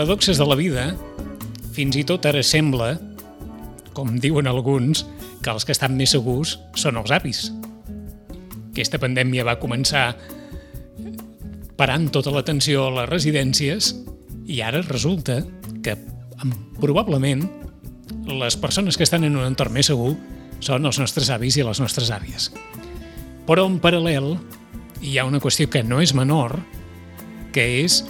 paradoxes de la vida, fins i tot ara sembla, com diuen alguns, que els que estan més segurs són els avis. Aquesta pandèmia va començar parant tota l'atenció a les residències i ara resulta que probablement les persones que estan en un entorn més segur són els nostres avis i les nostres àvies. Però en paral·lel hi ha una qüestió que no és menor, que és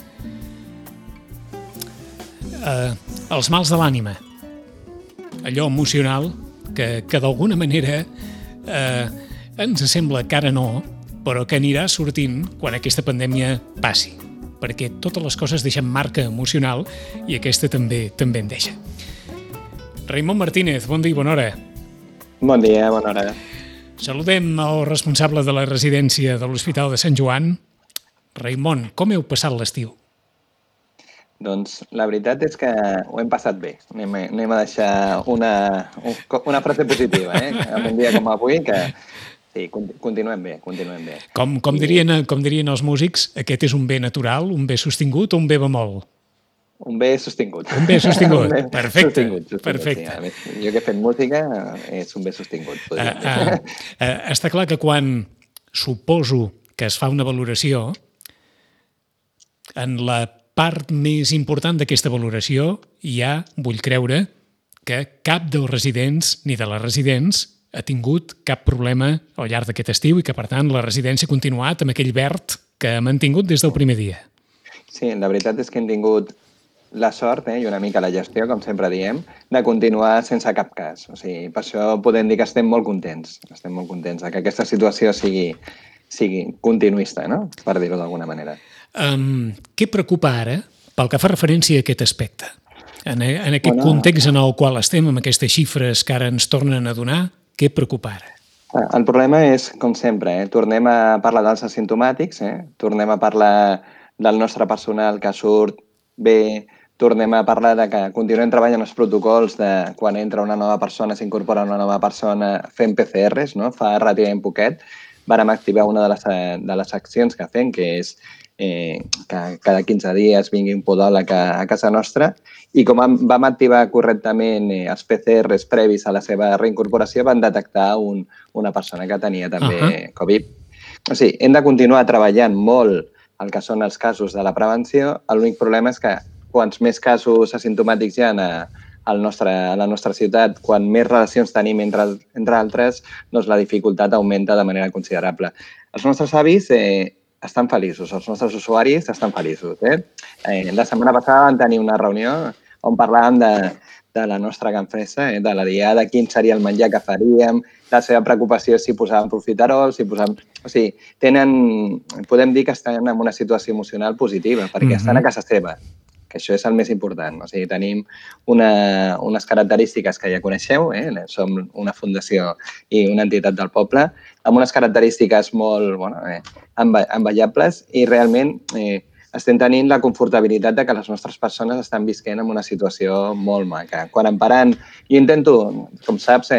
els mals de l'ànima, allò emocional que d'alguna manera ens sembla que ara no, però que anirà sortint quan aquesta pandèmia passi, perquè totes les coses deixen marca emocional i aquesta també en deixa. Raimon Martínez, bon dia i bona hora. Bon dia, bona hora. Saludem el responsable de la residència de l'Hospital de Sant Joan. Raimon, com heu passat l'estiu? Doncs la veritat és que ho hem passat bé. Anem a deixar una frase positiva, en un dia com avui, que sí, continuem bé. Com dirien els músics, aquest és un bé natural, un bé sostingut o un bé bemol? Un bé sostingut. Un bé sostingut, perfecte. Perfecte. Sí. Jo que he fet música és un bé sostingut. Està clar que quan suposo que es fa una valoració, en la part més important d'aquesta valoració hi ha, vull creure, que cap dels residents ni de les residents ha tingut cap problema al llarg d'aquest estiu i que, per tant, la residència ha continuat amb aquell verd que ha mantingut des del primer dia. Sí, la veritat és que hem tingut la sort i una mica la gestió, com sempre diem, de continuar sense cap cas. O sigui, per això podem dir que estem molt contents. Estem molt contents que aquesta situació sigui continuista, no? Per dir-ho d'alguna manera. Què preocupa ara pel que fa referència a aquest aspecte? En aquest context en el qual estem, amb aquestes xifres que ara ens tornen a donar, què preocupa ara? El problema és, com sempre, tornem a parlar dels asimptomàtics, tornem a parlar del nostre personal que surt bé, tornem a parlar de que continuem treballant els protocols de quan entra una nova persona, s'incorpora una nova persona fent PCRs, no? Fa relativament poquet vàrem activar una de les accions que fem, que és que cada 15 dies vingui un podòleg a casa nostra, i com vam activar correctament els PCRs previs a la seva reincorporació, van detectar una persona que tenia també Covid. O sigui, hem de continuar treballant molt el que són els casos de la prevenció. L'únic problema és que quants més casos asimptomàtics hi ha a la nostra ciutat, quan més relacions tenim entre altres, doncs la dificultat augmenta de manera considerable. Els nostres avis estan feliços, els nostres usuaris estan feliços. La setmana passada vam tenir una reunió on parlàvem de la nostra canfressa, de la diada, quin seria el menjar que faríem, la seva preocupació si posàvem profiterol, si posàvem... O sigui, podem dir que estan en una situació emocional positiva, perquè estan a casa seva, que això és el més important. O sigui, tenim unes característiques que ja coneixeu, som una fundació i una entitat del poble, amb unes característiques molt envejables i realment estem tenint la confortabilitat de que les nostres persones estan visquent en una situació molt maca. Quan em paren, jo intento, com saps,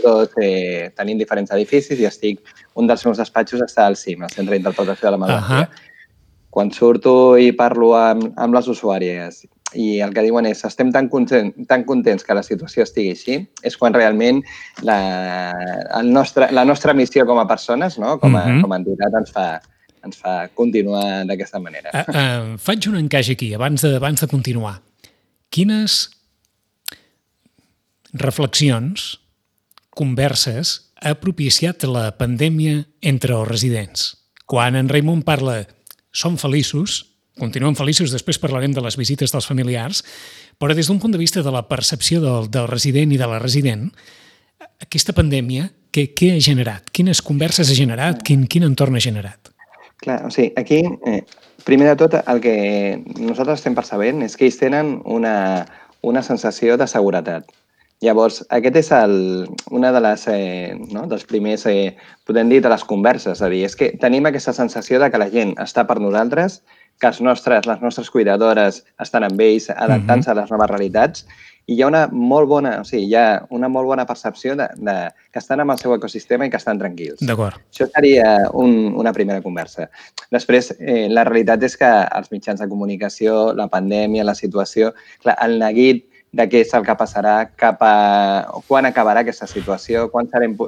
tenim diferents edificis i un dels meus despatxos està al CIM, al Centre d'Interpretació de la Malaltia. Quan surto i parlo amb les usuàries i el que diuen és estem tan contents que la situació estigui així, és quan realment la nostra missió com a persones, com a entitat, ens fa continuar d'aquesta manera. Faig un encaix aquí, abans de continuar. Quines reflexions, converses, ha propiciat la pandèmia entre els residents? Quan en Raimon parla som feliços, continuem feliços, després parlarem de les visites dels familiars, però des d'un punt de vista de la percepció del resident i de la resident, aquesta pandèmia, què ha generat? Quines converses ha generat? Quin entorn ha generat? Clar, o sigui, aquí, primer de tot, el que nosaltres estem percebent és que ells tenen una sensació de seguretat. Llavors, aquest és una dels primers, podem dir, de les converses. És a dir, és que tenim aquesta sensació de que la gent està per nosaltres, que les nostres cuidadores estan amb ells, adaptant-se a les noves realitats, i hi ha una molt bona, hi ha una molt bona percepció que estan amb el seu ecosistema i que estan tranquils. D'acord. Això seria una primera conversa. Després, la realitat és que els mitjans de comunicació, la pandèmia, la situació, clar, el neguit de què és el que passarà quan acabarà aquesta situació, quan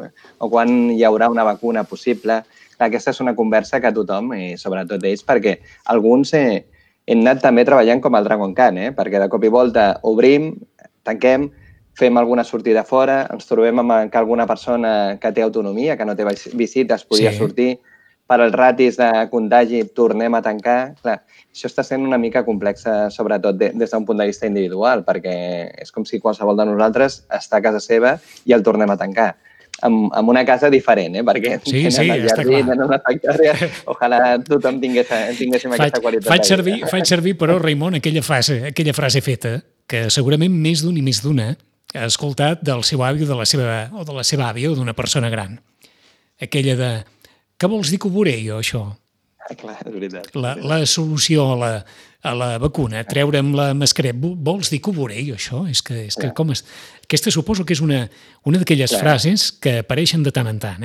hi haurà una vacuna possible. Aquesta és una conversa que tothom, sobretot ells, perquè alguns hem anat també treballant com el Dragon Khan, perquè de cop i volta obrim, tanquem, fem alguna sortida fora, ens trobem amb que alguna persona que té autonomia, que no té visites, podia sortir, per als ratis de contagi tornem a tancar. Clar, això està sent una mica complex, sobretot des d'un punt de vista individual, perquè és com si qualsevol de nosaltres està a casa seva i el tornem a tancar. Amb una casa diferent, perquè tenen el jardí, tenen una factòria. Ojalà tothom tinguéssim aquesta qualitat. Faig servir, però, Raimon, aquella frase feta, que segurament més d'un i més d'una ha escoltat del seu avi o de la seva àvia o d'una persona gran. Aquella de... Què vols dir que ho veuré jo, això? Clar, és veritat. La solució a la vacuna, treure'm la mascareta, vols dir que ho veuré jo, això? És que com és... Aquesta suposo que és una d'aquelles frases que apareixen de tant en tant,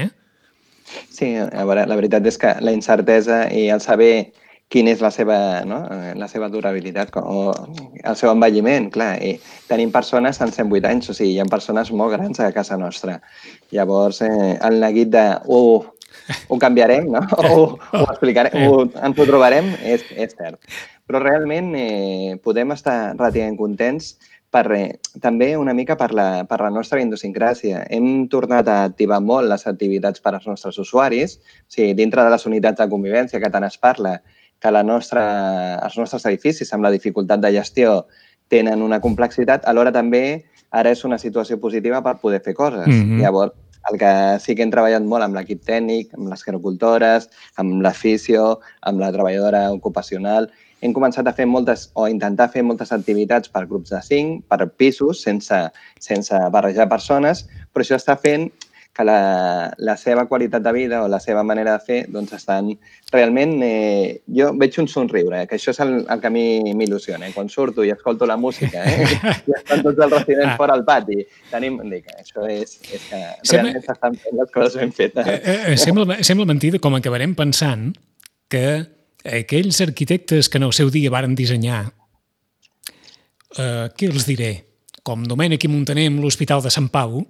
Sí, a veure, la veritat és que la incertesa i el saber quina és la seva durabilitat o el seu envelliment, clar. I tenim persones amb 108 anys, o sigui, hi ha persones molt grans a casa nostra. Llavors, el neguit de... ho canviarem, no? Ho explicarem, ens ho trobarem, és cert. Però realment podem estar relativament contents també una mica per la nostra idiosincràsia. Hem tornat a activar molt les activitats per als nostres usuaris, o sigui, dintre de les unitats de convivència que tant es parla, que els nostres edificis, amb la dificultat de gestió, tenen una complexitat, alhora també ara és una situació positiva per poder fer coses. Llavors, el que sí que hem treballat molt amb l'equip tècnic, amb les quericultores, amb la fisio, amb la treballadora ocupacional, hem començat a fer intentar fer moltes activitats per grups de 5, per pisos, sense barrejar persones, però això està fent que la seva qualitat de vida o la seva manera de fer doncs estan realment... Jo veig un somriure, que això és el que a mi m'il·lusiona. Quan surto i escolto la música i estan tots els residents fora al pati, això és que realment s'estan fent les coses ben fetes. Sembla mentida com acabarem pensant que aquells arquitectes que en el seu dia varen dissenyar, què els diré? Com Domènech i Muntaner amb l'Hospital de Sant Pau,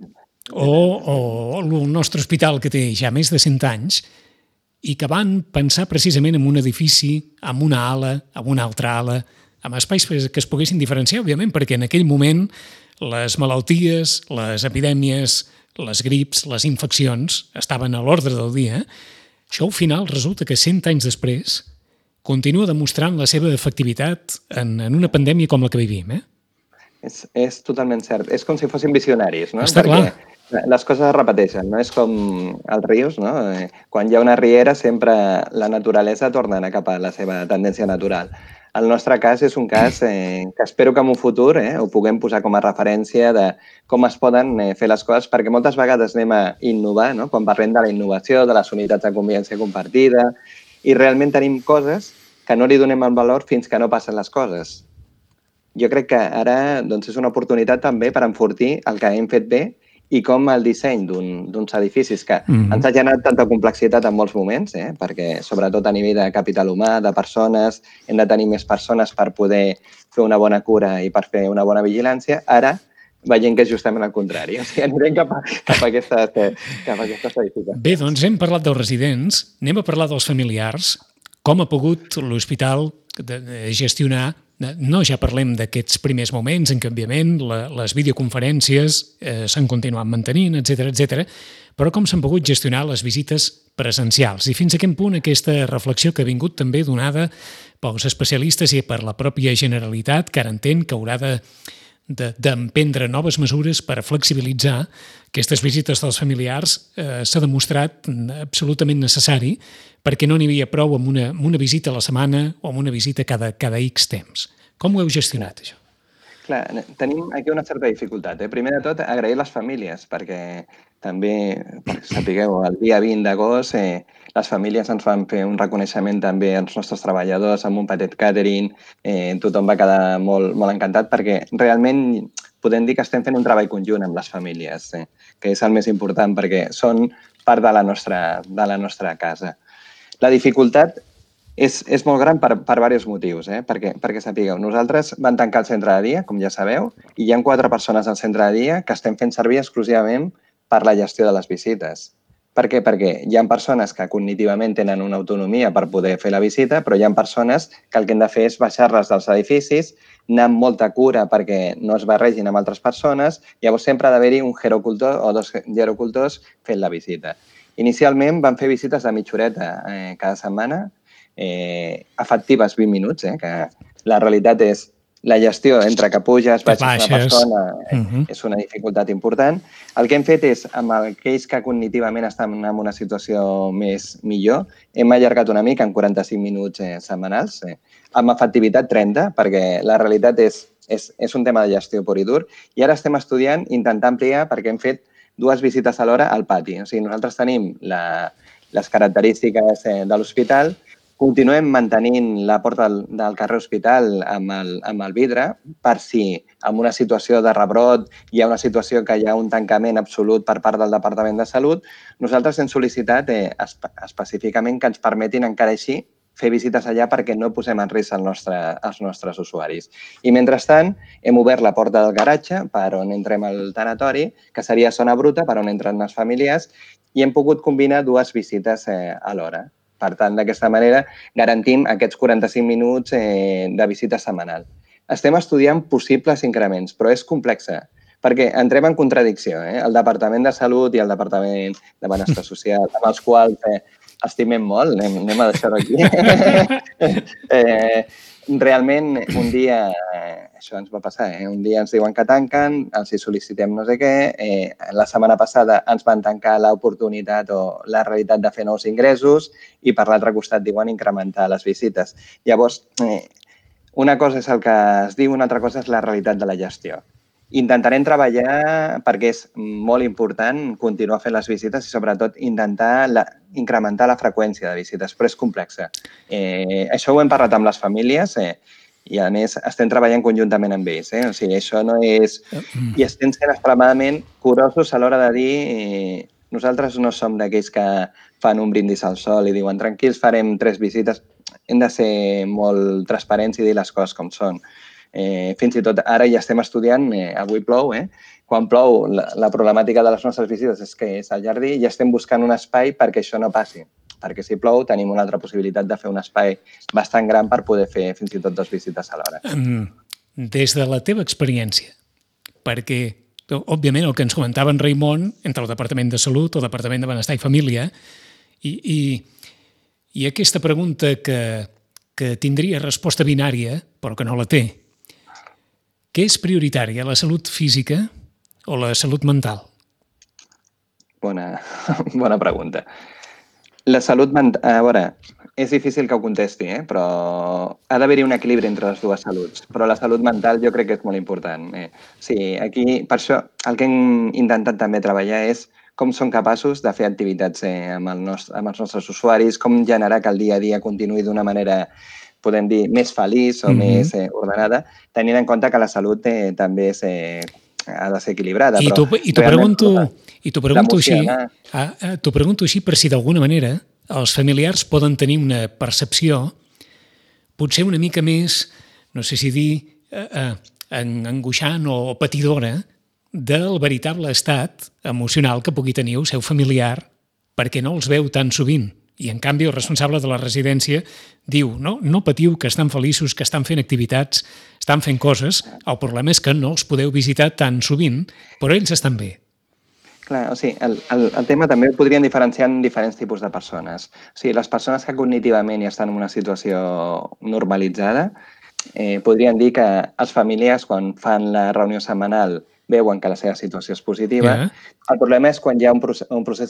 o el nostre hospital que té ja més de 100 anys i que van pensar precisament en un edifici, amb una ala, amb una altra ala, amb espais que es poguessin diferenciar, òbviament, perquè en aquell moment les malalties, les epidèmies, les grips, les infeccions estaven a l'ordre del dia. Això al final resulta que 100 anys després continua demostrant la seva efectivitat en una pandèmia com la que vivim, És totalment cert. És com si fossin visionaris, no? Està clar. Les coses es repeteixen, no? És com els rius, no? Quan hi ha una riera sempre la naturalesa torna a anar cap a la seva tendència natural. El nostre cas és un cas que espero que en un futur ho puguem posar com a referència de com es poden fer les coses, perquè moltes vegades anem a innovar, no? Quan parlem de la innovació, de les unitats de convivència compartida, i realment tenim coses que no li donem el valor fins que no passen les coses. Jo crec que ara és una oportunitat també per enfortir el que hem fet bé i com el disseny d'uns edificis que ens ha generat tanta complexitat en molts moments, perquè sobretot a nivell de capital humà, de persones, hem de tenir més persones per poder fer una bona cura i per fer una bona vigilància. Ara veient que és justament el contrari. O sigui, anirem cap a aquesta estadística. Bé, doncs hem parlat dels residents, anem a parlar dels familiars. Com ha pogut l'hospital gestionar, no ja parlem d'aquests primers moments en què, òbviament, les videoconferències s'han continuat mantenint, etc, però com s'han pogut gestionar les visites presencials i fins a quin punt aquesta reflexió que ha vingut també donada pels especialistes i per la pròpia Generalitat, que ara entén que haurà d'emprendre noves mesures per flexibilitzar aquestes visites dels familiars, s'ha demostrat absolutament necessari perquè no n'hi havia prou amb una visita a la setmana o amb una visita cada X temps. Com ho heu gestionat, això? Clar, tenim aquí una certa dificultat. Primer de tot, agrair les famílies, perquè també, perquè sapigueu, el dia 20 d'agost les famílies ens van fer un reconeixement també als nostres treballadors amb un petit catering. Tothom va quedar molt, molt encantat perquè realment podem dir que estem fent un treball conjunt amb les famílies, que és el més important perquè són part de la nostra casa. La dificultat és molt gran per diversos motius, perquè sapigueu. Nosaltres vam tancar el centre de dia, com ja sabeu, i hi ha 4 persones al centre de dia que estem fent servir exclusivament per la gestió de les visites. Per què? Perquè hi ha persones que cognitivament tenen una autonomia per poder fer la visita, però hi ha persones que el que hem de fer és baixar-les dels edificis, anar amb molta cura perquè no es barregin amb altres persones. Llavors sempre ha d'haver-hi un gerocultor o 2 gerocultors fent la visita. Inicialment vam fer visites de mitja horeta cada setmana, efectives 20 minuts, que la realitat és la gestió entre que puges, baixes una persona, és una dificultat important. El que hem fet és, amb aquells que cognitivament estan en una situació millor, hem allargat una mica en 45 minuts setmanals, amb efectivitat 30, perquè la realitat és un tema de gestió pur i dur, i ara estem estudiant, intentar ampliar, perquè hem fet 2 visites alhora al pati. O sigui, nosaltres tenim les característiques de l'hospital. Continuem mantenint la porta del carrer Hospital amb el vidre per si en una situació de rebrot hi ha una situació que hi ha un tancament absolut per part del Departament de Salut. Nosaltres hem sol·licitat específicament que ens permetin encara així fer visites allà perquè no posem en risc els nostres usuaris. I mentrestant hem obert la porta del garatge per on entrem al tanatori, que seria zona bruta per on entren els familiars, i hem pogut combinar 2 visites alhora. Per tant, d'aquesta manera, garantim aquests 45 minuts de visita setmanal. Estem estudiant possibles increments, però és complexa, perquè entrem en contradicció. El Departament de Salut i el Departament de Benestar Social, amb els quals estimem molt, anem a deixar-ho aquí. Realment, un dia, això ens va passar, un dia ens diuen que tanquen, els hi sol·licitem no sé què, la setmana passada ens van tancar l'oportunitat o la realitat de fer nous ingressos i per l'altre costat diuen incrementar les visites. Llavors, una cosa és el que es diu, una altra cosa és la realitat de la gestió. Intentarem treballar perquè és molt important continuar fent les visites i sobretot intentar incrementar la freqüència de visites, però és complexa. Això ho hem parlat amb les famílies i a més estem treballant conjuntament amb ells. O sigui, això no és... I estem sent extremadament curosos a l'hora de dir nosaltres no som d'aquells que fan un brindis al sol i diuen tranquils, farem 3 visites. Hem de ser molt transparents i dir les coses com són. Fins i tot ara ja estem estudiant, avui plou, quan plou la problemàtica de les nostres visites és que és al jardí i estem buscant un espai perquè això no passi. Perquè si plou tenim una altra possibilitat de fer un espai bastant gran per poder fer fins i tot 2 visites alhora. Des de la teva experiència, perquè òbviament el que ens comentava en Raimon entre el Departament de Salut, el Departament de Benestar i Família, i aquesta pregunta que tindria resposta binària, però que no la té, què és prioritària, la salut física o la salut mental? Bona pregunta. La salut mental... A veure, és difícil que ho contesti, però ha d'haver-hi un equilibri entre les 2 saluts. Però la salut mental jo crec que és molt important. Sí, aquí, per això, el que hem intentat també treballar és com som capaços de fer activitats amb els nostres usuaris, com generar que el dia a dia continuï d'una manera, podem dir, més feliç o més ordenada, tenint en compte que la salut també ha de ser equilibrada. I t'ho pregunto així per si d'alguna manera els familiars poden tenir una percepció potser una mica més, no sé si dir, angoixant o patidora del veritable estat emocional que pugui tenir el seu familiar perquè no els veu tan sovint. I, en canvi, el responsable de la residència diu no patiu, que estan feliços, que estan fent activitats, estan fent coses. El problema és que no els podeu visitar tan sovint, però ells estan bé. Clar, o sigui, el tema també el podríem diferenciar en diferents tipus de persones. O sigui, les persones que cognitivament ja estan en una situació normalitzada, podrien dir que els familiars, quan fan la reunió setmanal, veuen que la seva situació és positiva. El problema és quan hi ha un procés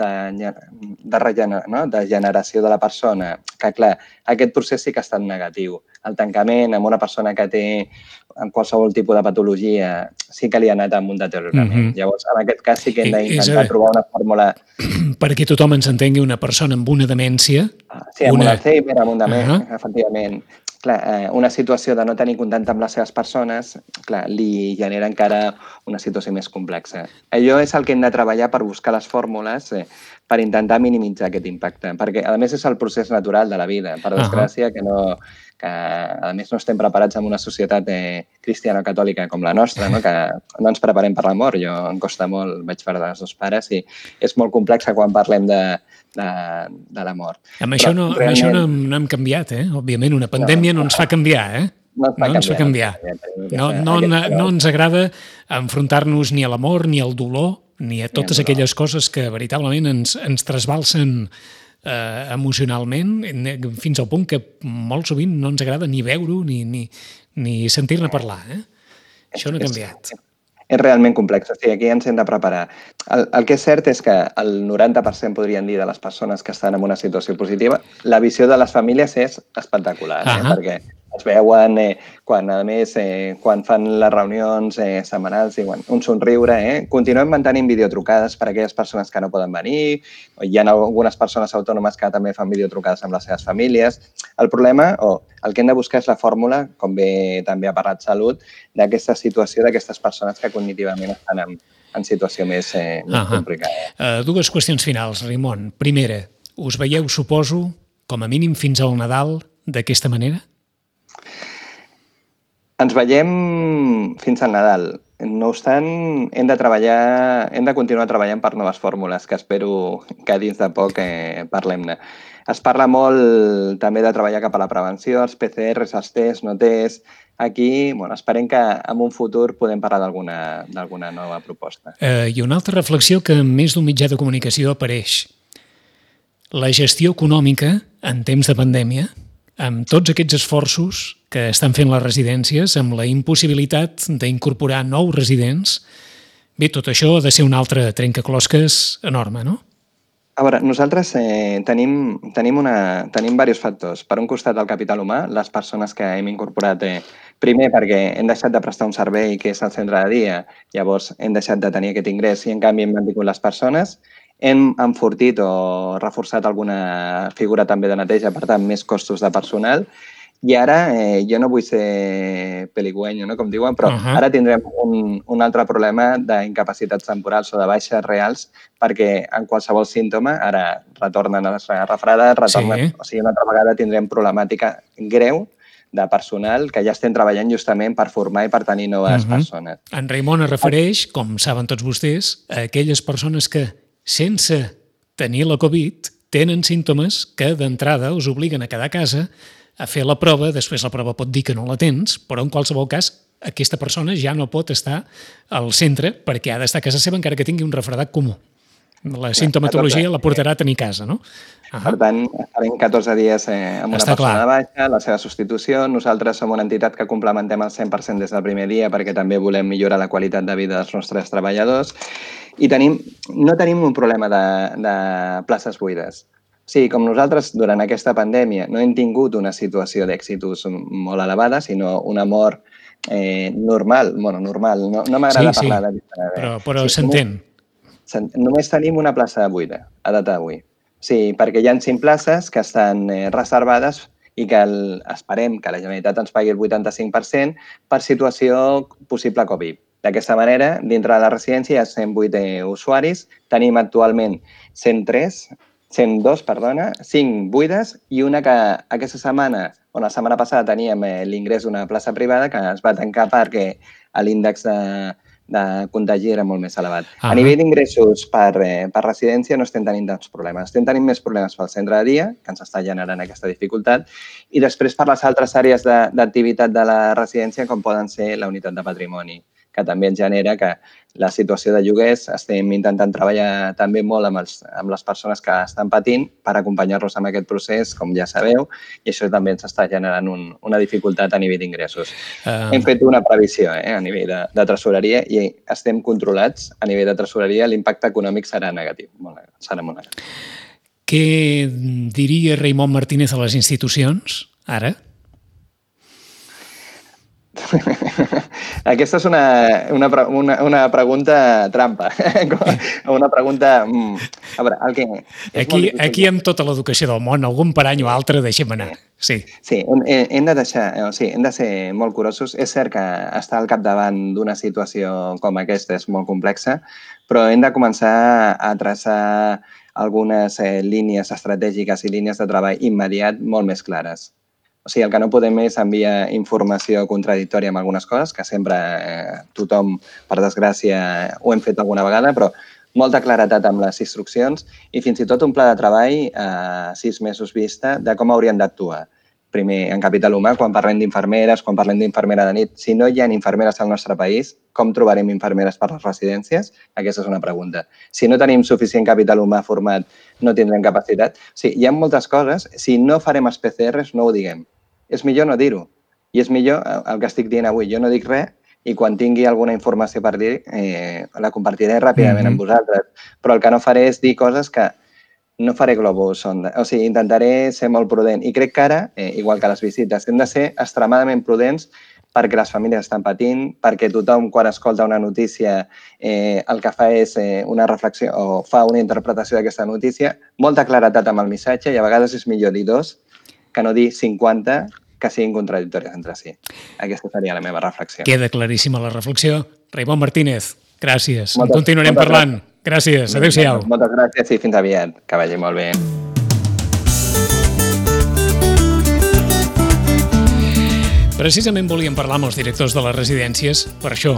de generació de la persona, que clar, aquest procés sí que ha estat negatiu. El tancament amb una persona que té qualsevol tipus de patologia sí que li ha anat amb un deteriorament. Llavors, en aquest cas sí que hem d'intentar trobar una fórmula... Perquè tothom ens entengui, una persona amb una demència... Sí, amb un Alzheimer, amb un demència, efectivament. Clar, una situació de no tenir contacte amb les seves persones, clar, li genera encara una situació més complexa. Allò és el que hem de treballar per buscar les fórmules per intentar minimitzar aquest impacte, perquè, a més, és el procés natural de la vida. Per desgràcia, que a més no estem preparats en una societat cristiano-catòlica com la nostra, que no ens preparem per la mort. Jo em costa molt, vaig perdre els 2 pares i és molt complexa quan parlem de la mort. Amb això no hem canviat, òbviament. Una pandèmia no ens fa canviar, No ens fa canviar. No ens agrada enfrontar-nos ni a l'amor, ni al dolor, ni a totes aquelles coses que veritablement ens trasbalsen emocionalment, fins al punt que molt sovint no ens agrada ni veure-ho ni sentir-ne parlar. Això no ha canviat. És realment complex, aquí ens hem de preparar. El que és cert és que el 90% podrien dir de les persones que estan en una situació positiva, la visió de les famílies és espectacular, perquè es veuen, quan fan les reunions setmanals, diuen un somriure. Continuem mantenint videotrucades per a aquelles persones que no poden venir. Hi ha algunes persones autònomes que també fan videotrucades amb les seves famílies. El problema, o el que hem de buscar és la fórmula, com bé també ha parlat Salut, d'aquesta situació d'aquestes persones que cognitivament estan en situació més complicada. 2 qüestions finals, Raimon. Primera, us veieu, suposo, com a mínim fins al Nadal d'aquesta manera? Ens veiem fins al Nadal. No obstant, hem de continuar treballant per noves fórmules, que espero que dins de poc parlem-ne. Es parla molt també de treballar cap a la prevenció, els PCRs, els tests, no tests. Aquí, esperem que en un futur podem parlar d'alguna nova proposta. I una altra reflexió que en més d'un mitjà de comunicació apareix. La gestió econòmica en temps de pandèmia, amb tots aquests esforços que estan fent les residències, amb la impossibilitat d'incorporar nous residents, bé, tot això ha de ser un altre trencaclosques enorme, no? A veure, nosaltres tenim diversos factors. Per un costat, el capital humà, les persones que hem incorporat, primer perquè hem deixat de prestar un servei que és el centre de dia, llavors hem deixat de tenir aquest ingrés i en canvi hem mantingut les persones. Hem enfortit o reforçat alguna figura també de neteja, per tant, més costos de personal. I ara, jo no vull ser peligüenyo, com diuen, però ara tindrem un altre problema d'incapacitats temporals o de baixes reals perquè en qualsevol símptoma ara retornen a les refredades, o sigui, una altra vegada tindrem problemàtica greu de personal que ja estem treballant justament per formar i per tenir noves persones. En Raimon es refereix, com saben tots vostès, a aquelles persones que sense tenir la Covid, tenen símptomes que d'entrada us obliguen a quedar a casa, a fer la prova, després la prova pot dir que no la tens, però en qualsevol cas aquesta persona ja no pot estar al centre perquè ha d'estar a casa seva encara que tingui un refredat comú. La sintomatologia la portarà a tenir casa, no? Per tant, estarem 14 dies amb una persona de baixa, la seva substitució. Nosaltres som una entitat que complementem el 100% des del primer dia perquè també volem millorar la qualitat de vida dels nostres treballadors. I no tenim un problema de places buides. O sigui, com nosaltres durant aquesta pandèmia no hem tingut una situació d'èxitus molt elevada, sinó una mort normal. Bueno, normal, no m'agrada parlar de... Però s'entén. Només tenim una plaça buida a data d'avui. Sí, perquè hi ha 5 places que estan reservades i que esperem que la Generalitat ens pagui el 85% per situació possible Covid. D'aquesta manera, dintre de la residència hi ha 108 usuaris, tenim actualment 102, 5 buides i una que aquesta setmana, o la setmana passada, teníem l'ingrés d'una plaça privada que es va tancar perquè l'índex de contagi era molt més elevat. A nivell d'ingressos per residència no estem tenint tants problemes. Estem tenint més problemes pel centre de dia, que ens està generant aquesta dificultat, i després per les altres àrees d'activitat de la residència, com poden ser la unitat de patrimoni. que també ens genera que la situació de lloguers estem intentant treballar també molt amb les persones que estan patint per acompanyar-los en aquest procés, com ja sabeu, i això també ens està generant una dificultat a nivell d'ingressos. Hem fet una previsió a nivell de tresoreria i estem controlats a nivell de tresoreria. L'impacte econòmic serà negatiu, serà molt negatiu. Què diria Raimon Martínez a les institucions, ara? Aquesta és una pregunta trampa. Una pregunta... A veure, aquí amb tota l'educació del món, algun parany o altre deixem anar. Sí, hem de ser molt curosos. És cert que estar al capdavant d'una situació com aquesta és molt complexa, però hem de començar a traçar algunes línies estratègiques i línies de treball immediat molt més clares. O sigui, el que no podem és enviar informació contradictòria amb algunes coses, que sempre tothom, per desgràcia, ho hem fet alguna vegada, però molta claretat amb les instruccions i fins i tot un pla de treball a 6 mesos vista de com haurien d'actuar. Primer, en capital humà, quan parlem d'infermeres, quan parlem d'infermera de nit, si no hi ha infermeres al nostre país, com trobarem infermeres per les residències? Aquesta és una pregunta. Si no tenim suficient capital humà format, no tindrem capacitat. Sí, hi ha moltes coses. Si no farem els PCRs, no ho diguem. És millor no dir-ho. I és millor el que estic dient avui. Jo no dic res i quan tingui alguna informació per dir, la compartiré ràpidament amb vosaltres. Però el que no faré és dir coses que no faré globus sonda. O sigui, intentaré ser molt prudent. I crec que ara, igual que les visites, hem de ser extremadament prudents perquè les famílies estan patint, perquè tothom, quan escolta una notícia, el que fa és una reflexió o fa una interpretació d'aquesta notícia, molta claretat amb el missatge i a vegades és millor dir 2 que no dir 50 que siguin contradictòries entre si. Aquesta seria la meva reflexió. Queda claríssima la reflexió. Raimon Martínez, gràcies. Continuarem parlant. Gràcies. Adéu-siau. Moltes gràcies i fins aviat. Que vagi molt bé. Precisament volíem parlar amb els directors de les residències per això.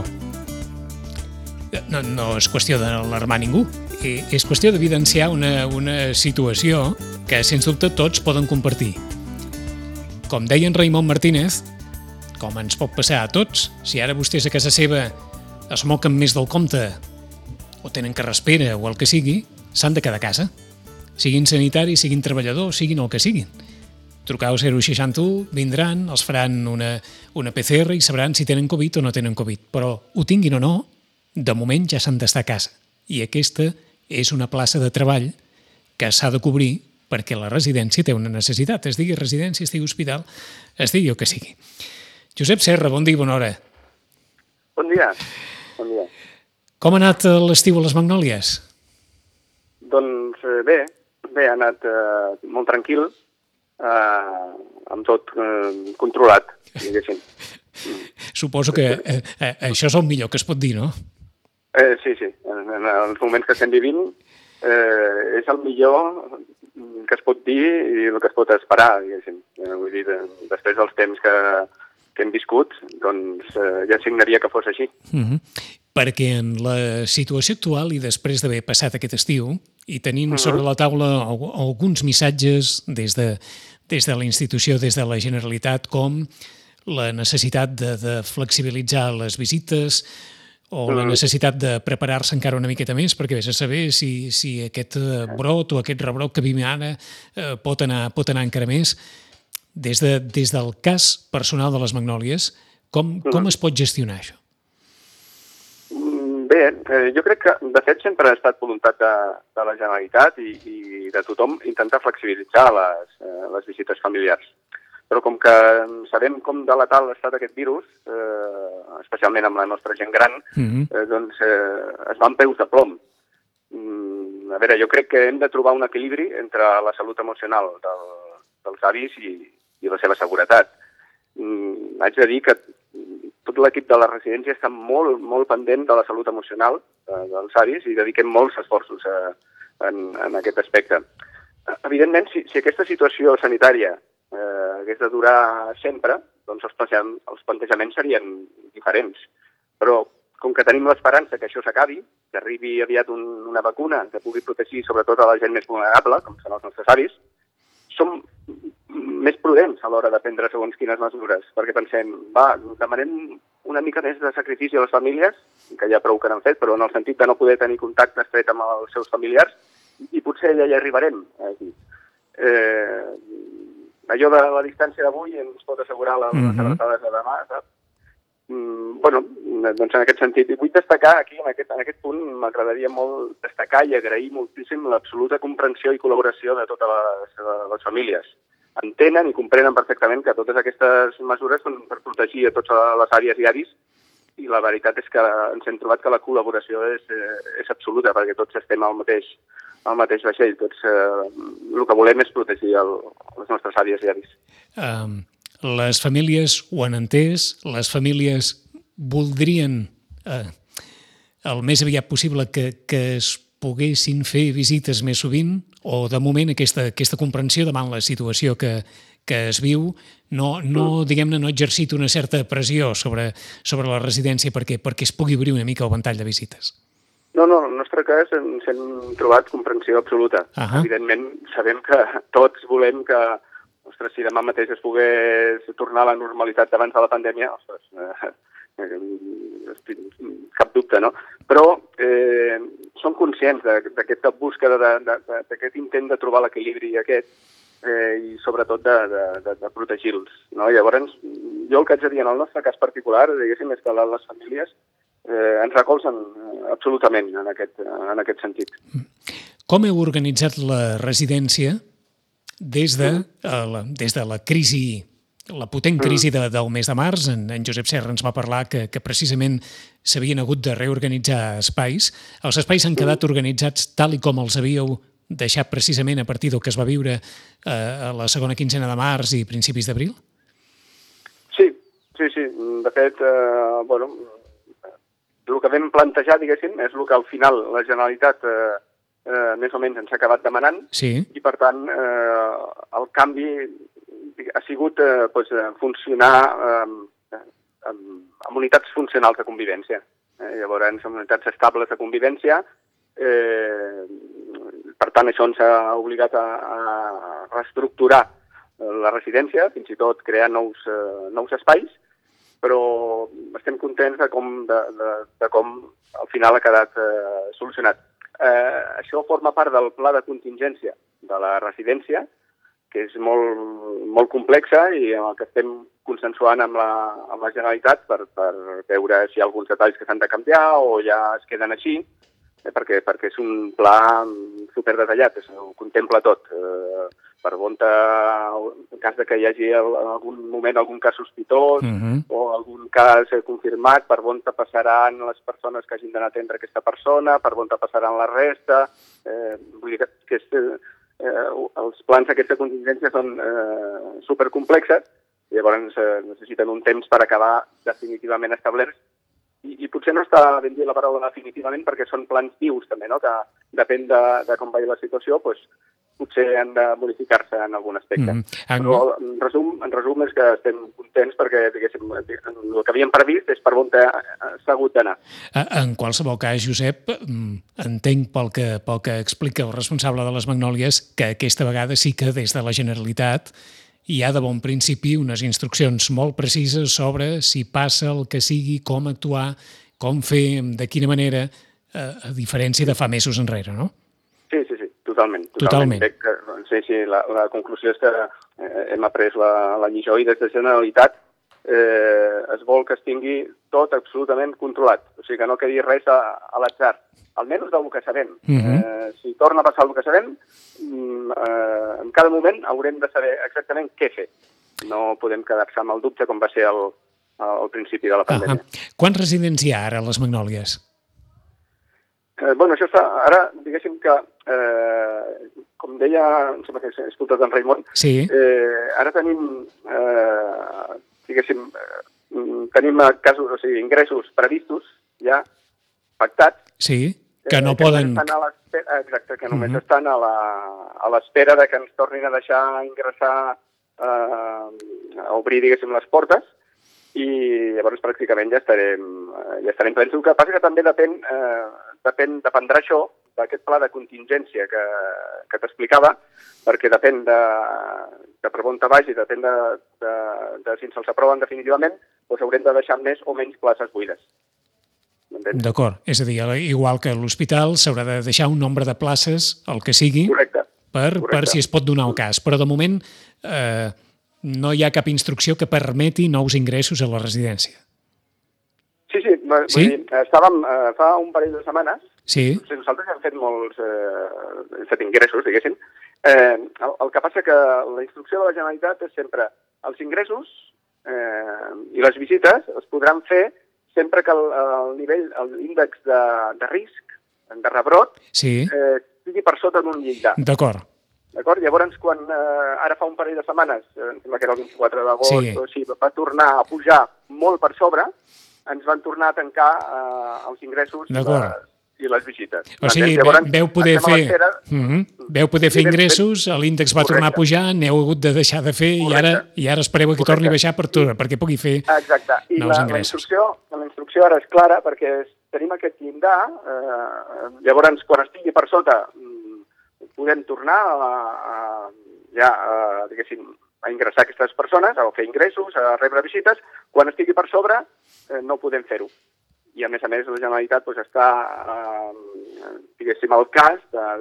No és qüestió d'alarmar ningú. És qüestió d'evidenciar una situació que, sens dubte, tots poden compartir. Com deia en Raimon Martínez, com ens pot passar a tots, si ara vostès a casa seva es moquen més del compte o tenen carraspera o el que sigui, s'han de quedar a casa. Siguin sanitaris, siguin treballadors, siguin el que siguin. Trucau 061, vindran, els faran una PCR i sabran si tenen Covid o no tenen Covid. Però ho tinguin o no, de moment ja s'han d'estar a casa. I aquesta és una plaça de treball que s'ha de cobrir perquè la residència té una necessitat. Es digui residència, es digui hospital, es digui el que sigui. Josep Serra, bon dia i bona hora. Bon dia. Bon dia. Com ha anat l'estiu a les Magnòlies? Doncs bé, ha anat molt tranquil, amb tot controlat, diguéssim. Suposo que això és el millor que es pot dir, no? Sí. En els moments que estem vivint és el millor que es pot dir i el que es pot esperar, diguéssim. Vull dir, després dels temps que hem viscut, doncs ja signaria que fos així. Perquè en la situació actual i després d'haver passat aquest estiu i tenint sobre la taula alguns missatges des de la institució, des de la Generalitat, com la necessitat de flexibilitzar les visites o la necessitat de preparar-se encara una miqueta més perquè vés a saber si aquest brot o aquest rebrot que vivim ara pot anar encara més. Des del cas personal de les Magnòlies, com es pot gestionar això? Bé, jo crec que, de fet, sempre ha estat voluntat de la Generalitat i de tothom intentar flexibilitzar les visites familiars. Però com que sabem com de letal ha estat aquest virus, especialment amb la nostra gent gran, doncs es van peus de plom. A veure, jo crec que hem de trobar un equilibri entre la salut emocional dels avis i la seva seguretat. Haig de dir que tot l'equip de la residència està molt, molt pendent de la salut emocional dels avis i dediquem molts esforços en aquest aspecte. Evidentment, si aquesta situació sanitària hagués de durar sempre, doncs els plantejaments serien diferents. Però com que tenim l'esperança que això s'acabi, que arribi aviat una vacuna que pugui protegir sobretot a la gent més vulnerable, com són els nostres avis, som més prudents a l'hora de prendre segons quines mesures, perquè pensem, demanem una mica més de sacrifici a les famílies, que ja prou que n'han fet, però en el sentit de no poder tenir contacte estret amb els seus familiars, i potser ja hi arribarem aquí. Allò de la distància d'avui ens pot assegurar les abraçades de demà, saps? Doncs en aquest sentit, i vull destacar aquí, en aquest punt, m'agradaria molt destacar i agrair moltíssim l'absoluta comprensió i col·laboració de totes les famílies. Entenen i comprenen perfectament que totes aquestes mesures són per protegir a totes les àrees i avis, i la veritat és que ens hem trobat que la col·laboració és absoluta, perquè tots estem al mateix vaixell, tots el que volem és protegir les nostres àrees i avis. Les famílies ho han entès, les famílies voldrien el més aviat possible que es poguessin fer visites més sovint, o de moment aquesta comprensió davant la situació que es viu diguem-ne, no ha exercit una certa pressió sobre la residència perquè es pugui obrir una mica el ventall de visites? No, en el nostre cas ens hem trobat comprensió absoluta. Evidentment, sabem que tots volem que si demà mateix es pogués tornar a la normalitat d'abans de la pandèmia, cap dubte, no? Però som conscients d'aquesta búsqueda, d'aquest intent de trobar l'equilibri aquest i sobretot de protegir-los. Llavors, jo el que haig de dir en el nostre cas particular, diguéssim, és que les famílies ens recolzen absolutament en aquest sentit. Com heu organitzat la residència des de la crisi, la potent crisi del mes de març? En Josep Serra ens va parlar que precisament s'havien hagut de reorganitzar espais. Els espais han quedat organitzats tal i com els havíeu deixat precisament a partir del que es va viure a la segona quinzena de març i principis d'abril? Sí. De fet, el que vam plantejar, diguéssim, és el que al final la Generalitat més o menys ens ha acabat demanant, i per tant el canvi ha sigut funcionar amb unitats funcionals de convivència. Llavors, amb unitats estables de convivència, per tant això ens ha obligat a reestructurar la residència, fins i tot crear nous espais, però estem contents de com al final ha quedat solucionat. Això forma part del pla de contingència de la residència, que és molt complexa i amb el que estem consensuant amb la Generalitat per veure si hi ha alguns detalls que s'han de canviar o ja es queden així, perquè és un pla superdetallat, ho contempla tot. Per on, en cas que hi hagi en algun moment algun cas sospitós o algun cas confirmat, per on passaran les persones que hagin d'anar a atendre aquesta persona, per on passaran la resta. Vull dir que els plans d'aquesta contingència són supercomplexes, i llavors necessiten un temps per acabar definitivament establerts. I potser no està ben dit la paraula definitivament perquè són plans vius també, no? Que depèn de com vagi la situació, potser han de modificar-se en algun aspecte. Però en resum és que estem contents perquè diguéssim, el que havíem previst és per on s'ha hagut d'anar. En qualsevol cas, Josep, entenc pel que explica el responsable de les Magnòlies que aquesta vegada sí que des de la Generalitat hi ha de bon principi unes instruccions molt precises sobre si passa el que sigui, com actuar, com fer, de quina manera, a diferència de fa mesos enrere, no? Sí, totalment. Sí, la conclusió és que hem après la lliçó i des de Generalitat es vol que es tingui tot absolutament controlat, o sigui que no quedi res a l'atzar, almenys del que sabem. Si torna a passar el que sabem, en cada moment haurem de saber exactament què fer. No podem quedar-se amb el dubte com va ser al principi de la pandèmia. Quants residents hi ha ara a les Magnòlies? Això està, ara, diguéssim que, com deia, em sembla que he escoltat en Raimon, ara tenim, diguéssim, casos, o sigui, ingressos previstos, ja, pactats. Sí, que no poden... Exacte, que només estan a l'espera de que ens tornin a deixar ingressar, a obrir, diguéssim, les portes, i llavors pràcticament ja estarem plens. El que passa que també dependrà això d'aquest pla de contingència que t'explicava, perquè depèn de per on vagi, depèn de si ens els aproven definitivament, doncs haurem de deixar més o menys places buides. D'acord, és a dir, igual que a l'hospital s'haurà de deixar un nombre de places, el que sigui, per si es pot donar el cas. Però de moment no hi ha cap instrucció que permeti nous ingressos a la residència. Sí, vull dir, estàvem fa un parell de setmanes, nosaltres hem fet ingressos, diguéssim. El que passa que la instrucció de la Generalitat és sempre els ingressos i les visites es podran fer sempre que l'índex de risc, de rebrot, sigui per sota d'un llindar. D'acord. Llavors, quan ara fa un parell de setmanes, em sembla que era el 24 d'agost, o així, va tornar a pujar molt per sobre, ens van tornar a tancar els ingressos i les visites. O sigui, veu poder fer ingressos, l'índex va tornar a pujar, n'heu hagut de deixar de fer i ara espereu que torni a baixar perquè pugui fer nous ingressos. La instrucció ara és clara perquè tenim aquest llindar, llavors quan estigui per sota podem tornar a ingressar aquestes persones, a fer ingressos, a rebre visites. Quan estigui per sobre no podem fer-ho. I a més, la Generalitat està, diguéssim, el cas,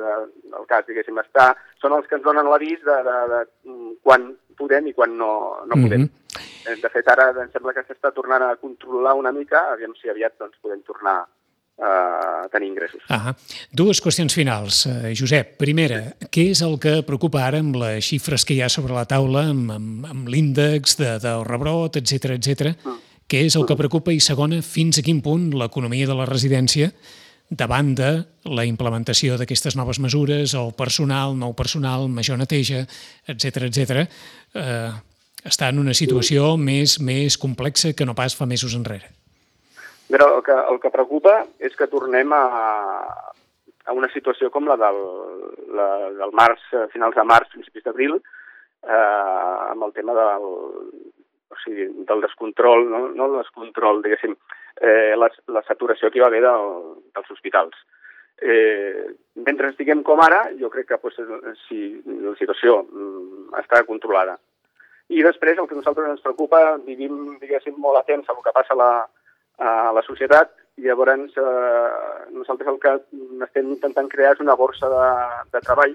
són els que ens donen l'avís de quan podem i quan no podem. De fet, ara em sembla que s'està tornant a controlar una mica, aviam si aviat podem tornar a tenir ingressos. Dues qüestions finals, Josep. Primera, què és el que preocupa ara amb les xifres que hi ha sobre la taula, amb l'índex del rebrot, etcètera? Què és el que preocupa? I segona, fins a quin punt l'economia de la residència, davant de la implementació d'aquestes noves mesures, el personal, nou personal, major neteja, etcètera, està en una situació més complexa que no pas fa mesos enrere? Però el que preocupa és que tornem a una situació com la del març, finals de març, principis d'abril, amb el tema del descontrol, no el descontrol, diguéssim, la saturació que hi va haver dels hospitals. Mentre estiguem com ara, jo crec que si la situació està controlada. I després, el que a nosaltres ens preocupa, vivim, diguéssim, molt atents a el que passa a la societat, i llavors nosaltres el que estem intentant crear és una borsa de treball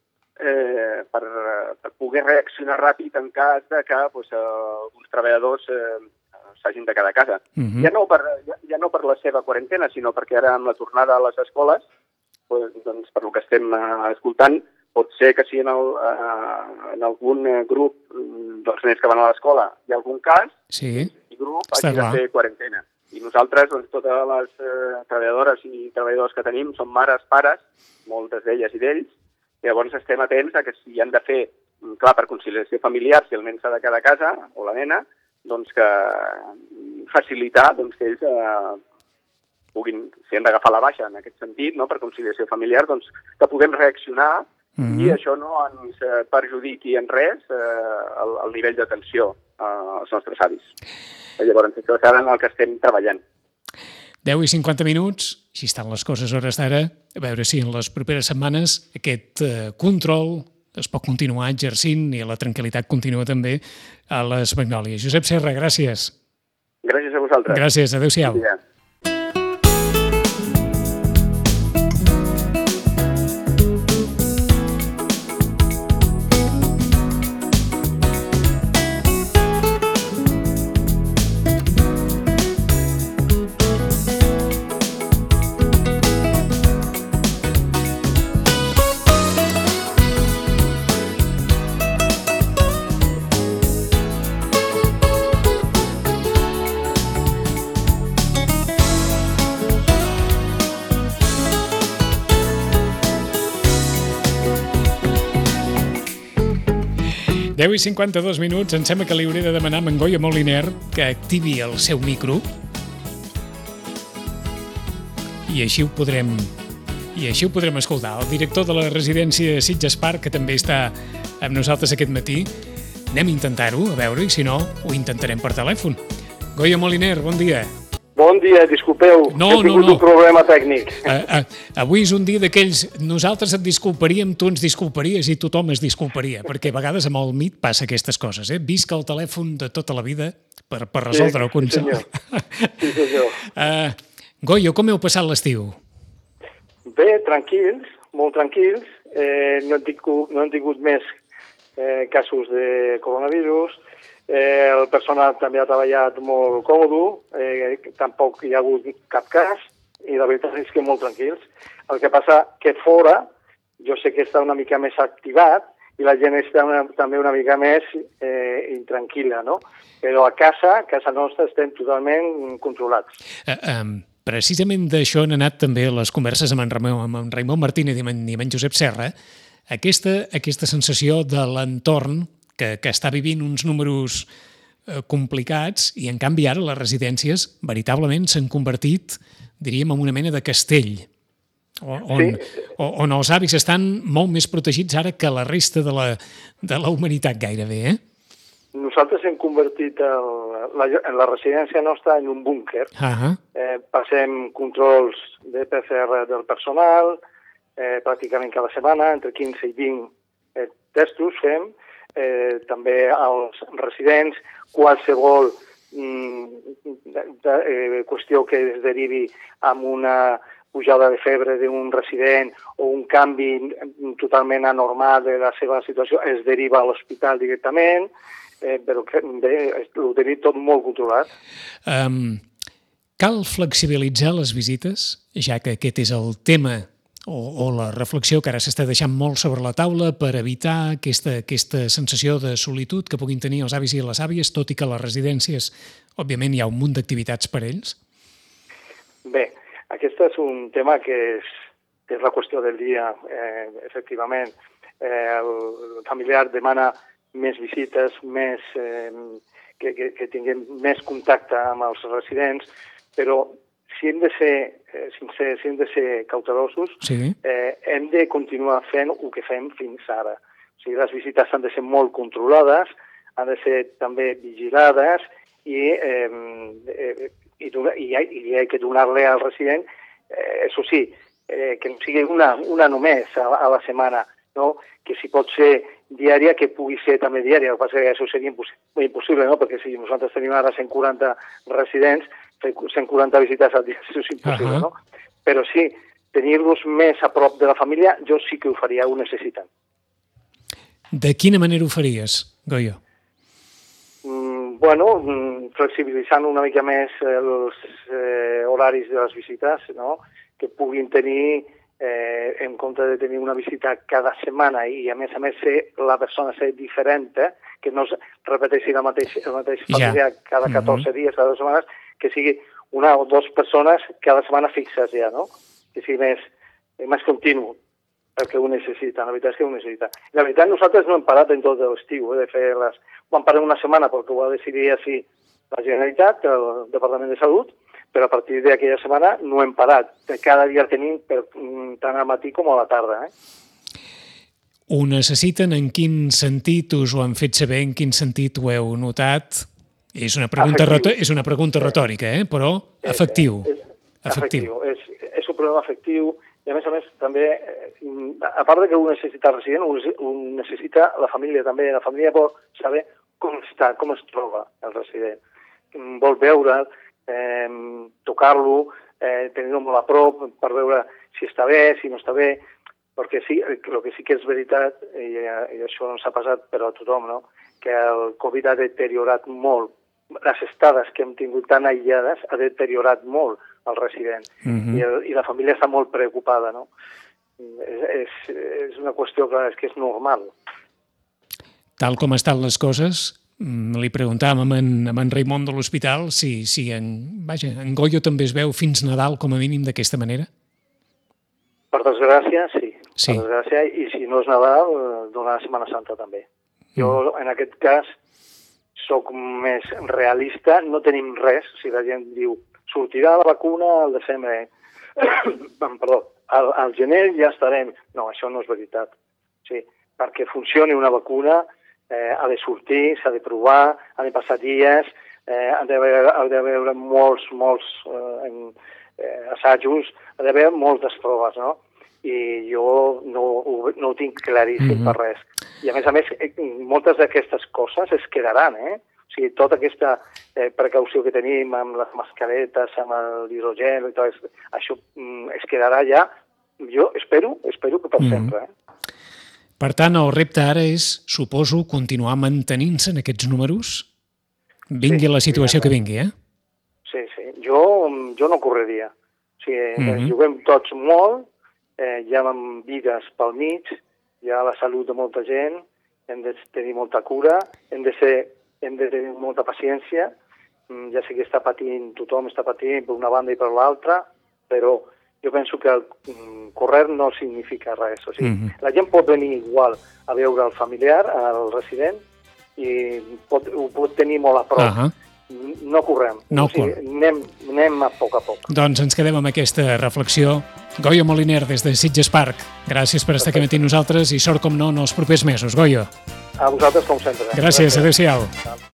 per poder reaccionar ràpid en cas de que alguns treballadors s'hagin de quedar a casa. Ja no per la seva quarantena, sinó perquè ara amb la tornada a les escoles, doncs per el que estem escoltant, pot ser que si en algun grup dels nens que van a l'escola hi ha algun cas, i grup hagi de fer quarantena. I nosaltres, totes les treballadores i treballadors que tenim són mares, pares, moltes d'elles i d'ells. Llavors estem atents a que si han de fer, clar, per conciliació familiar, si el nen s'ha de quedar a casa, o la nena, doncs que facilitar que ells puguin, si han d'agafar la baixa en aquest sentit, per conciliació familiar, doncs que puguem reaccionar i això no ens perjudiqui en res el nivell d'atenció als nostres avis. Llavors, això és ara en el que estem treballant. 10:50, així estan les coses a hores d'ara, a veure si en les properes setmanes aquest control es pot continuar exercint i la tranquil·litat continua també a les Magnòlies. Josep Serra, gràcies. Gràcies a vosaltres. Gràcies, adéu-siau. Deu i 52 minuts, em sembla que li hauré de demanar a en Goya Moliner que activi el seu micro i així ho podrem escoltar. El director de la residència Sitges Park, que també està amb nosaltres aquest matí, anem a intentar-ho, a veure, i si no, ho intentarem per telèfon. Goya Moliner, bon dia. Bon dia, disculpeu, he tingut un problema tècnic. Avui és un dia d'aquells, nosaltres et disculparíem, tu ens disculparies i tothom es disculparia, perquè a vegades amb el MIT passa aquestes coses, Visca el telèfon de tota la vida per resoldre el concepte. Sí, senyor. Goyo, com heu passat l'estiu? Bé, tranquils, molt tranquils. No hem tingut més casos de coronavirus. El personal també ha treballat molt còmode, tampoc hi ha hagut cap cas, i la veritat és que molt tranquils. El que passa que fora, jo sé que està una mica més activat, i la gent està també una mica més intranquil·la, no? Però a casa nostra, estem totalment controlats. Precisament d'això han anat també les converses amb en Raimon Martínez i amb en Josep Serra, aquesta sensació de l'entorn que està vivint uns números complicats i, en canvi, ara les residències veritablement s'han convertit, diríem, en una mena de castell, on els avis estan molt més protegits ara que la resta de la humanitat gairebé, Nosaltres hem convertit la residència nostra en un búnquer. Passem controls de PCR del personal, pràcticament cada setmana, entre 15 i 20 testos fem, també als residents, qualsevol qüestió que es derivi amb una pujada de febre d'un resident o un canvi totalment anormal de la seva situació, es deriva a l'hospital directament, però bé, ho tenim tot molt controlat. Cal flexibilitzar les visites, ja que aquest és el tema o la reflexió que ara s'està deixant molt sobre la taula per evitar aquesta sensació de solitud que puguin tenir els avis i les àvies, tot i que a les residències, òbviament, hi ha un munt d'activitats per ells? Bé, aquest és un tema que és la qüestió del dia, efectivament. El familiar demana més visites, que tinguem més contacte amb els residents, però si hem de ser sincers, si hem de ser cautelosos, hem de continuar fent el que fem fins ara. O sigui, les visites han de ser molt controlades, han de ser també vigilades i hi ha que donar-li al resident, això sí, que no sigui una només a la setmana, no? Que si pot ser diària, que pugui ser també diària. El que passa és que això seria impossible, no? Perquè si nosaltres tenim ara 140 residents, fer 140 visites al dia, això és impossible, no? Però sí, tenir-los més a prop de la família, jo sí que ho faria, ho necessiten. De quina manera ho faries, Goyo? Bueno, flexibilitzant una mica més els horaris de les visites, no? Que puguin tenir, en compte de tenir una visita cada setmana i a més la persona ser diferent, que no es repeteixi la mateixa família cada 14 dies, cada 2 setmanes, que sigui una o dues persones cada setmana fixes ja, no? Que sigui més continu, perquè ho necessita, la veritat és que ho necessita. La veritat, nosaltres no hem parat en tot l'estiu, de fer les... Vam parar una setmana perquè ho va decidir així la Generalitat, el Departament de Salut, però a partir d'aquella setmana no hem parat. Cada dia el tenim tant al matí com a la tarda. Ho necessiten? En quin sentit us ho han fet saber? En quin sentit ho heu notat? És una pregunta retòrica, però efectiu. Efectiu. És un problema efectiu i a més també, a part que ho necessita el resident, ho necessita la família també. La família vol saber com està, com es troba el resident. Vol veure'l, tocar-lo, tenir-lo molt a prop per veure si està bé, si no està bé, perquè sí, el que sí que és veritat, i això ens ha passat per a tothom, no? Que el Covid ha deteriorat molt, les estades que hem tingut tan aïllades ha deteriorat molt el resident, i la família està molt preocupada, no? És una qüestió que és normal. Tal com estan les coses, li preguntàvem a en Raimon de l'hospital si en Goyo també es veu fins Nadal com a mínim d'aquesta manera? Per desgràcia, sí. Per desgràcia, i si no és Nadal, durant la Setmana Santa també. Jo, en aquest cas, soc més realista, no tenim res. Si la gent diu, sortirà la vacuna al desembre, perdó, al gener ja estarem. No, això no és veritat. Sí, perquè funcioni una vacuna ha de sortir, s'ha de provar, ha de passar dies, ha d'haver molts assajos, ha d'haver moltes proves, no? I jo no ho tinc claríssim per res. I a més, moltes d'aquestes coses es quedaran, O sigui, tota aquesta precaució que tenim amb les mascaretes, amb l'hidrogen i tot això es quedarà ja, jo espero que per sempre. Per tant, el repte ara és, suposo, continuar mantenint-se en aquests números? Vingui la situació que vingui, Sí. Jo no correria. O sigui, juguem tots molt, hi ha vides pel mig, hi ha la salut de molta gent, hem de tenir molta cura, hem de tenir molta paciència, ja sé que tothom està patint per una banda i per l'altra, però jo penso que correr no significa res. O sigui, la gent pot venir igual a veure el familiar, el resident, i ho pot tenir molt a prop. No correm. Anem a poc a poc. Doncs ens quedem amb aquesta reflexió. Goyo Moliner, des de Sitges Park, gràcies per estar aquí amb nosaltres i sort com no en els propers mesos. Goyo. A vosaltres, com sempre. Gràcies. Adéu-siau.